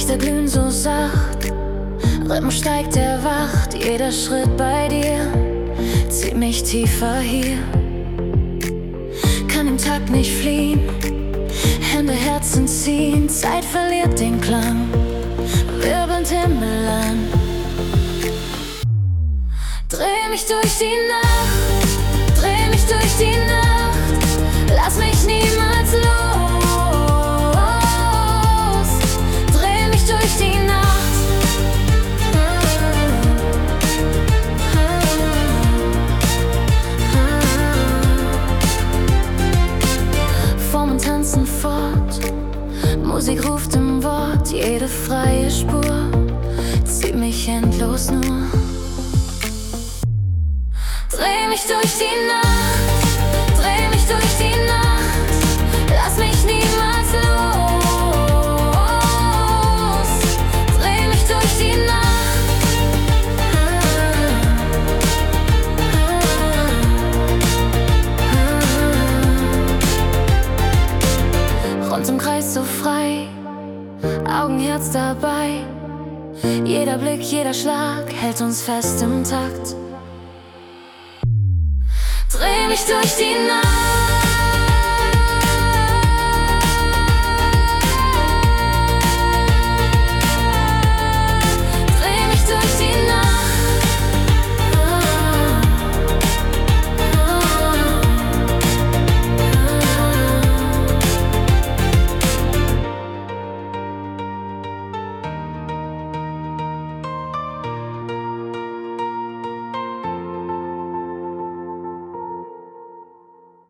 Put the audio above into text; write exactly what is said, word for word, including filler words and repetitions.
Lichter glühen so sacht, Rhythmus steigt erwacht. Jeder Schritt bei dir zieht mich tiefer hier. Kann im Takt nicht fliehen, Hände, Herzen ziehen. Zeit verliert den Klang, wirbelnd Himmel an. Dreh mich durch die Nacht, dreh mich durch die Nacht. Lass mich niemals los. Dreh mich durch die Nacht. Formen tanzen fort, Musik ruft im Wort. Jede freie Spur zieht mich endlos nur. Dreh mich durch die Nacht, dreh mich durch die Nacht. Lass mich niemals los. Dreh mich durch die Nacht. Rund im Kreis so frei, Augen, Herz dabei. Jeder Blick, jeder Schlag hält uns fest im Takt. Dreh mich durch die Nacht.